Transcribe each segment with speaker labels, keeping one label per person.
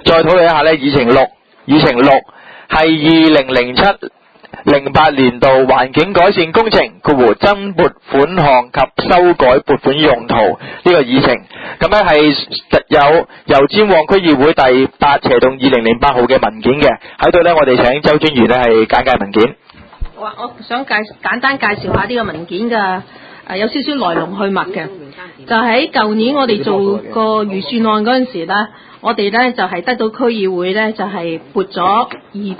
Speaker 1: 再討論一下呢，議程六係2007-08年度環境改善工程增撥款項及修改撥款用途呢個議程。咁呢係有油尖旺區議會第8/2008號嘅文件嘅。喺度呢，我哋請周專員呢係簡介文件。
Speaker 2: 我想簡單介紹下呢個文件嘅有少少來龍去脈嘅。就喺舊年我哋做個預算案嗰陣時呢，我哋呢就係得到區議會呢就係撥咗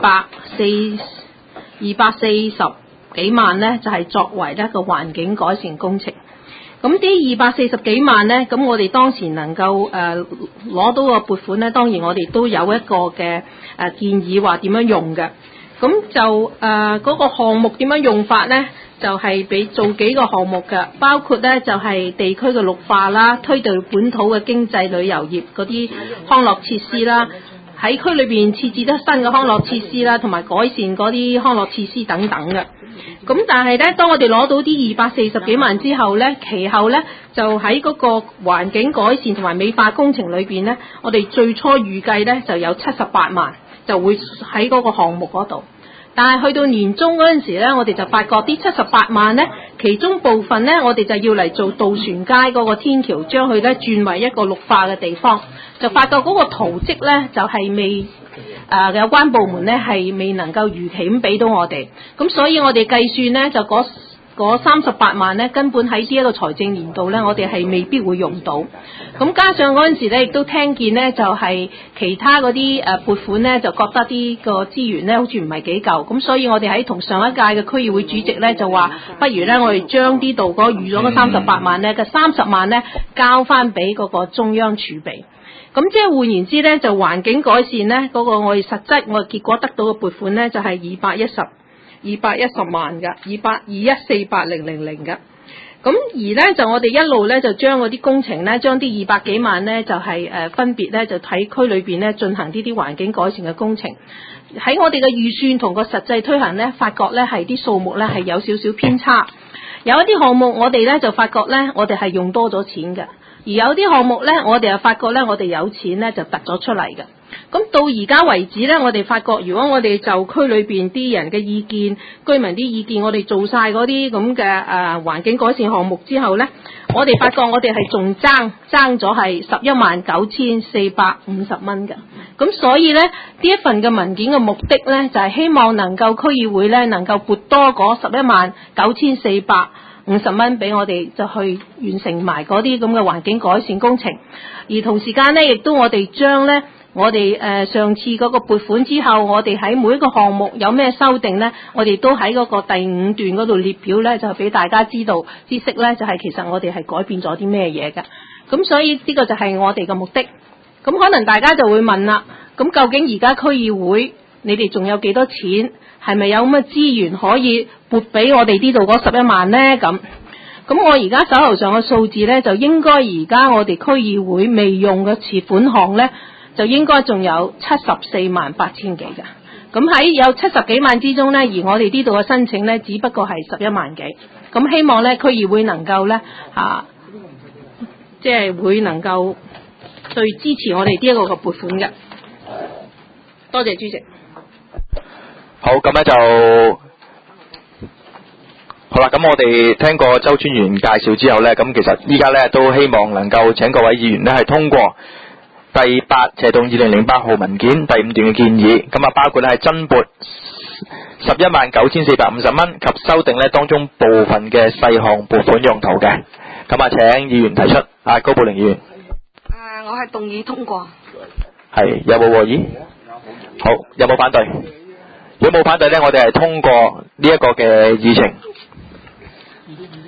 Speaker 2: 240幾萬呢，就係作為一個環境改善工程。咁啲240幾萬呢，咁我哋當時能夠攞到個撥款呢，當然我哋都有一個嘅建議話點樣用嘅。咁就嗰個項目點樣用法呢？就係俾做幾個項目嘅，包括呢就係地區嘅綠化啦，推動本土嘅經濟旅遊業嗰啲康樂設施啦，喺區裏邊設置得新嘅康樂設施啦，同埋改善嗰啲康樂設施等等嘅。咁但係呢，當我哋攞到啲240幾萬之後呢，其後呢就喺嗰個環境改善同埋美化工程裏邊呢，我哋最初預計呢就有78萬就會喺嗰個項目嗰度。但係去到年中嗰陣時呢，我哋就發覺啲78萬呢，其中部分呢，我哋就要嚟做渡船街嗰個天橋，將佢呢轉為一個綠化嘅地方，就發覺嗰個圖則呢，就係未有關部門呢係未能夠如期咁俾到我哋，咁所以我哋計算呢，就嗰38萬呢，根本喺呢一個財政年度呢，我哋係未必會用到。咁加上嗰陣時呢，亦都聽見呢，就係其他嗰啲撥款呢，就覺得啲個資源呢好似唔係幾夠，咁所以我哋喺同上一屆嘅區議會主席呢，就話，不如呢，我哋將呢度嗰預咗嗰38萬呢嘅30萬呢，交翻俾嗰個中央儲備。咁即係換言之呢，就環境改善呢，嗰個我哋實質我哋結果得到嘅撥款呢，就係210萬㗎，221,480,000㗎。咁而呢，就我哋一路呢，就將嗰啲工程呢，將啲200幾萬呢，就係分別呢，就喺區裏邊呢進行呢啲環境改善嘅工程。喺我哋嘅預算同個實際推行呢，發覺呢係啲數目呢係有少少偏差。有一啲項目我哋呢就發覺呢，我哋係用多咗錢嘅，而有啲項目呢，我哋又發覺呢，我哋有錢呢就突咗出嚟嘅。咁到而家為止呢，我哋發覺如果我哋就區裏邊啲人嘅意見、居民啲意見，我哋做晒嗰啲咁嘅環境改善項目之後呢，我哋發覺我哋係仲爭咗係11,9,450蚊嘅。咁所以呢，呢一份嘅文件嘅目的呢，就係希望能夠區議會呢能夠撥多嗰11,9,450蚊俾我哋，就去完成埋嗰啲咁嘅環境改善工程。而同時間呢，亦都我哋將呢我哋上次嗰個撥款之後，我哋喺每一個項目有咩修訂呢？我哋都喺嗰個第5段嗰度列表呢，就俾大家知道知識呢，就係其實我哋係改變咗啲咩嘢嘅。咁所以呢個就係我哋嘅目的。咁可能大家就會問啦，咁究竟而家區議會你哋仲有幾多錢？係咪有咁嘅資源可以撥俾我哋呢度嗰11萬呢？咁我而家手頭上嘅數字呢，就應該而家我哋區議會未用嘅款項呢，就應該仲有748000幾嘅。咁喺有70幾萬之中呢，而我哋呢度嘅申請呢，只不過係11萬幾。咁希望呢區議會能夠呢，即係會能夠對支持我哋呢一個嘅撥款嘅。多謝主席。
Speaker 1: 好，咁呢就好啦。咁我哋聽過周專員介紹之後呢，咁其實依家呢都希望能夠請各位議員呢係通過第8/2008號文件第5段嘅建議，咁包括咧係增撥11,9,450蚊及修訂咧當中部分嘅細項撥款用途嘅。咁請議員提出。高寶玲議員。
Speaker 3: 我係動議通過。
Speaker 1: 係，有冇和議？好，有冇反對？如果冇反對呢，我哋係通過呢一個嘅議程。